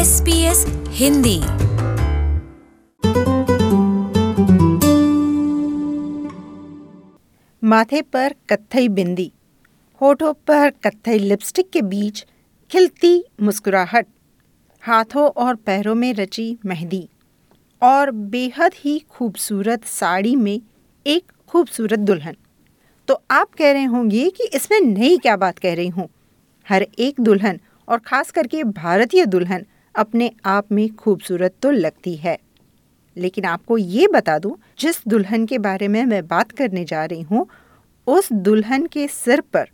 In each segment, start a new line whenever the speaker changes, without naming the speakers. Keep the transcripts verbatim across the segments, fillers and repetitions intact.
S B S Hindi.
माथे पर कत्थई बिंदी, होठों पर कत्थई लिपस्टिक के बीच खिलती मुस्कुराहट, हाथों और पैरों में रची मेहंदी और बेहद ही खूबसूरत साड़ी में एक खूबसूरत दुल्हन। तो आप कह रहे होंगे कि इसमें नई क्या बात कह रही हूँ। हर एक दुल्हन और ख़ास करके भारतीय दुल्हन अपने आप में खूबसूरत तो लगती है, लेकिन आपको ये बता दूं, जिस दुल्हन के बारे में मैं बात करने जा रही हूँ उस दुल्हन के सिर पर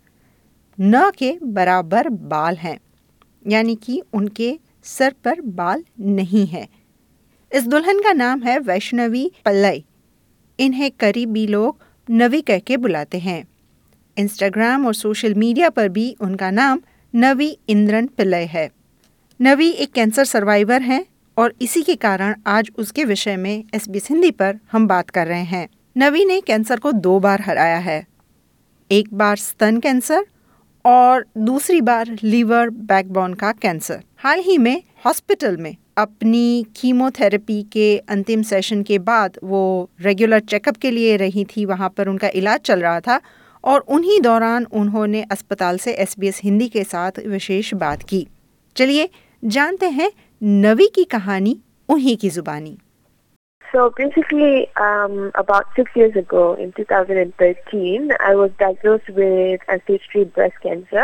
न के बराबर बाल हैं, यानी कि उनके सर पर बाल नहीं है। इस दुल्हन का नाम है वैष्णवी पिल्लई। इन्हें करीबी लोग नवी कह के बुलाते हैं। इंस्टाग्राम और सोशल मीडिया पर भी उनका नाम नवी इंद्रन पिल्लई है। नवी एक कैंसर सर्वाइवर हैं और इसी के कारण आज उसके विषय में एस बी एस हिंदी पर हम बात कर रहे हैं। नवी ने कैंसर को दो बार हराया है, एक बार स्तन कैंसर और दूसरी बार लीवर बैकबोन का कैंसर। हाल ही में हॉस्पिटल में अपनी कीमोथेरेपी के अंतिम सेशन के बाद वो रेगुलर चेकअप के लिए रही थी, वहाँ पर उनका इलाज चल रहा था और उन्हीं दौरान उन्होंने अस्पताल से एस बी एस हिंदी के साथ विशेष बात की। चलिए जानते हैं नवी की कहानी उन्हीं की जुबानी।
So basically, um, about six years ago, in two thousand thirteen, I was diagnosed with a stage three breast cancer,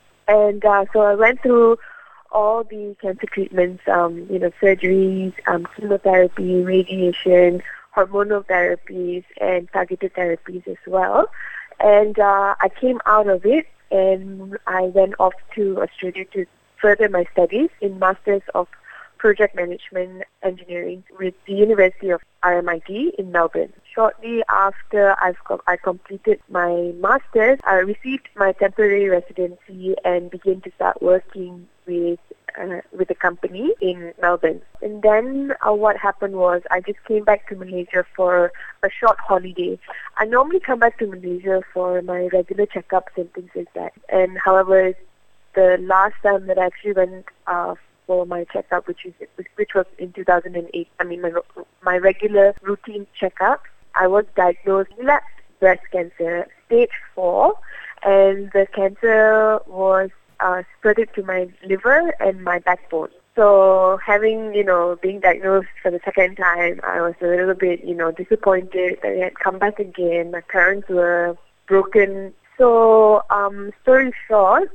and uh, so I went through all the cancer treatments, um, you know, surgeries, um, chemotherapy, radiation, hormonal therapies, and targeted therapies as well. And uh, I came out of it, and I went off to Australia to further my studies in Masters of Project Management Engineering with the University of R M I T in Melbourne. Shortly after I've com- I completed my Masters, I received my temporary residency and began to start working with uh, with a company in Melbourne. And then uh, what happened was I just came back to Malaysia for a short holiday. I normally come back to Malaysia for my regular checkups and things like that. And however, the last time that I actually went uh, for my checkup, which is which was in two thousand eight. I mean, my my regular routine checkup. I was diagnosed relapsed breast cancer, stage four, and the cancer was uh, spread to my liver and my backbone. So, having you know being diagnosed for the second time, I was a little bit you know disappointed that it had come back again. My parents were broken. So, um, story short,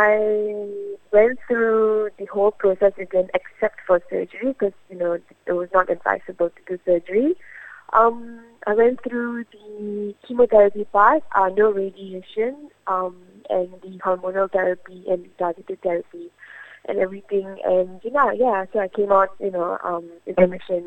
I went through the whole process again except for surgery because, you know, it was not advisable to do surgery. Um, I went through the chemotherapy part, uh, no radiation, um, and the hormonal therapy and targeted therapy and everything. And, you know, yeah, so I came out, you know, um, in remission.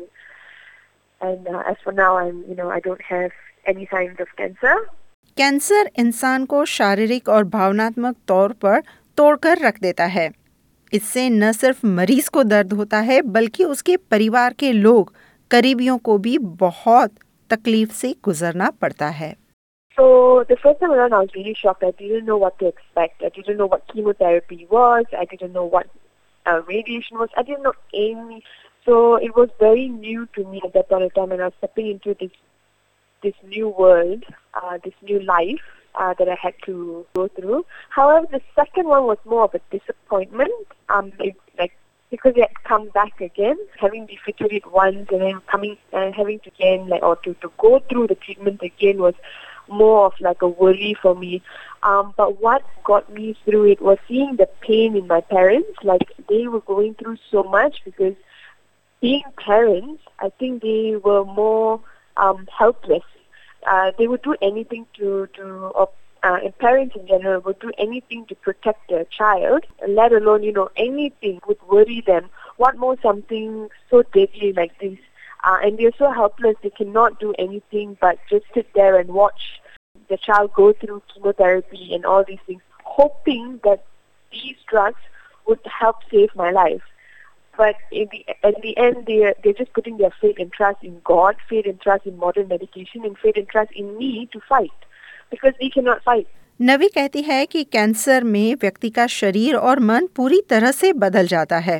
And uh, as for now, I'm, you know, I don't have any signs of cancer.
Cancer इंसान को शारीरिक और भावनात्मक तौर पर तोड़कर रख देता है। इससे न सिर्फ मरीज को दर्द होता है बल्कि उसके परिवार के लोग, करीबियों को भी बहुत तकलीफ से गुजरना पड़ता है।
So the first time around I was really shocked. I didn't know what to expect. I didn't know what chemotherapy was. I didn't know what uh, radiation was. I didn't know any. So it was very new to me at that point of time, and I was stepping into this this new world, uh, this new life uh, that I had to go through. However, the second one was more of a disappointment. Um, it, like because it had come back again, having defeated it once and then coming and uh, having to again like or to, to go through the treatment again was more of like a worry for me. Um, but what got me through it was seeing the pain in my parents. Like they were going through so much because being parents, I think they were more Um, helpless. Uh, they would do anything to, to uh, uh, and parents in general would do anything to protect their child, let alone, you know, anything would worry them. What more something so deadly like this? Uh, and they're so helpless, they cannot do anything but just sit there and watch the child go through chemotherapy and all these things, hoping that these drugs would help save my life. But in the, at the end, they're, they're just putting their faith and trust in God, faith and trust in modern medication, and faith and trust in me to fight. Because we cannot fight.
नवी कहती है कि cancer में व्यक्ति का शरीर और मन पूरी तरह से बदल जाता है।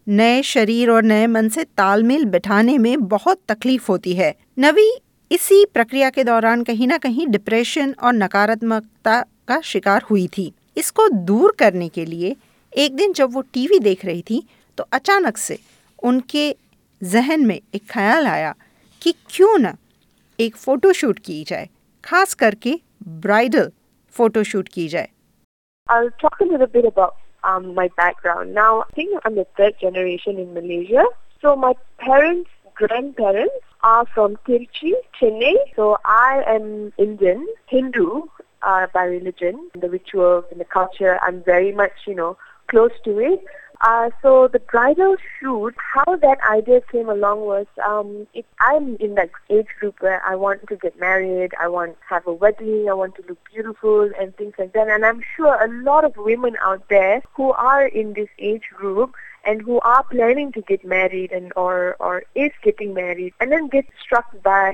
नए शरीर और नए मन से तालमेल बिठाने में बहुत तकलीफ होती है। नवी इसी प्रक्रिया के दौरान कहीं ना कहीं डिप्रेशन और नकारात्मकता का शिकार हुई थी। इसको दूर करने के लिए एक दिन जब वो टीवी देख रही थी तो अचानक से उनके जहन में एक ख्याल आया कि क्यों ना एक फ़ोटोशूट की जाए, खास करके ब्राइडल फ़ोटोशूट की जाए।
I'll talk a little bit about um, my background. Now, I think I'm the third generation in Malaysia. So my parents, grandparents are from Tiruchi, Chennai. So I am Indian, Hindu uh, by religion. The rituals and the culture, I'm very much, you know, close to it. Uh, so the bridal shoot, how that idea came along was, um, it, I'm in that age group where I want to get married, I want to have a wedding, I want to look beautiful and things like that. And I'm sure a lot of women out there who are in this age group and who are planning to get married and or, or is getting married and then get struck by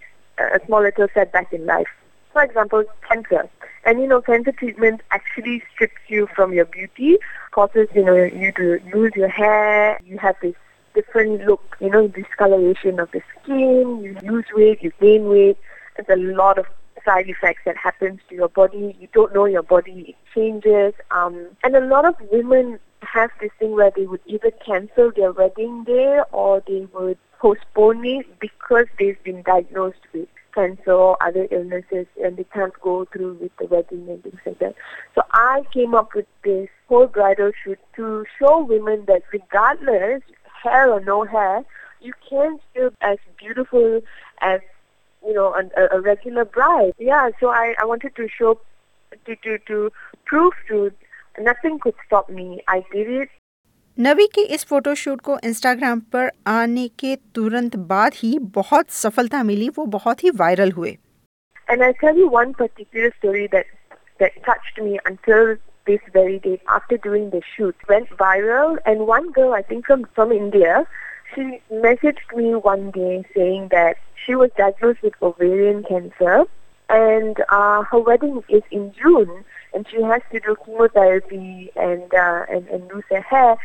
a small little setback in life. For example, cancer. And you know, cancer treatment actually strips you from your beauty, causes, you know, you to lose your hair, you have this different look, you know, discoloration of the skin, you lose weight, you gain weight. There's a lot of side effects that happens to your body. You don't know your body, it changes. Um, and a lot of women have this thing where they would either cancel their wedding day or they would postpone it because they've been diagnosed with cancer or other illnesses and they can't go through with the wedding and things like that. So I came up with this whole bridal shoot to show women that regardless, hair or no hair, you can still be as beautiful as, you know, a, a regular bride. Yeah, so I, I wanted to show, to, to, to prove to, nothing could stop me. I did it.
नवी के इस photoshoot को Instagram पर आने के तुरंत बाद ही बहुत सफलता मिली, वो बहुत ही वायरल हुए।
And I tell you one particular story that that touched me until this very day. After doing the shoot, went viral, and one girl, I think from from India, she messaged me one day saying that she was diagnosed with ovarian cancer, and uh, her wedding is in June, and she has to do chemotherapy and uh, and and lose her hair.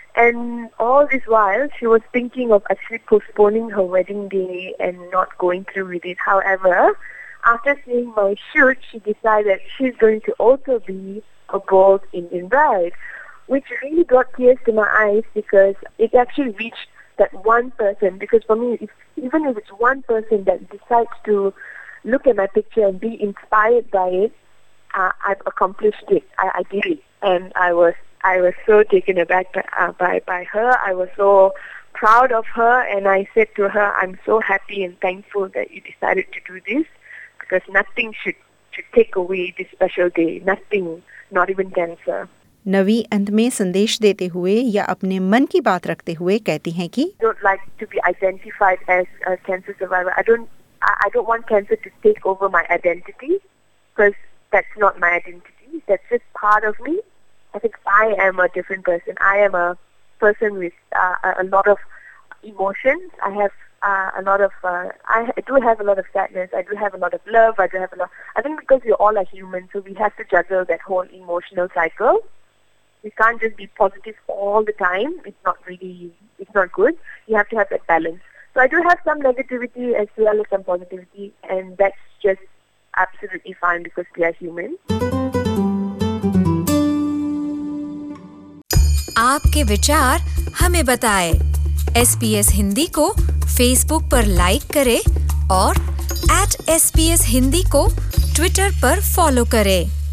And all this while, she was thinking of actually postponing her wedding day and not going through with it. However, after seeing my shoot, she decided she's going to also be a bold Indian bride, which really brought tears to my eyes because it actually reached that one person. Because for me, if, even if it's one person that decides to look at my picture and be inspired by it, uh, I've accomplished it. I, I did it, and I was I was so taken aback by, uh, by by her. I was so proud of her, and I said to her, "I'm so happy and thankful that you decided to do this, because nothing should should take away this special day. Nothing, not even cancer."
नवी अंत में संदेश देते हुए या अपने मन की बात रखते हुए कहती हैं कि
I don't like to be identified as a cancer survivor. I don't I, I don't want cancer to take over my identity, because that's not my identity. That's just part of me. I think I am a different person. I am a person with uh, a, a lot of emotions. I have uh, a lot of, uh, I do have a lot of sadness. I do have a lot of love. I do have a lot, I think because we all are human, so we have to juggle that whole emotional cycle. We can't just be positive all the time. It's not really, it's not good. You have to have that balance. So I do have some negativity as well as some positivity, and that's just absolutely fine because we are human.
आपके विचार हमें बताएं। S P S Hindi को Facebook पर like करें और at S P S Hindi को Twitter पर फॉलो करें।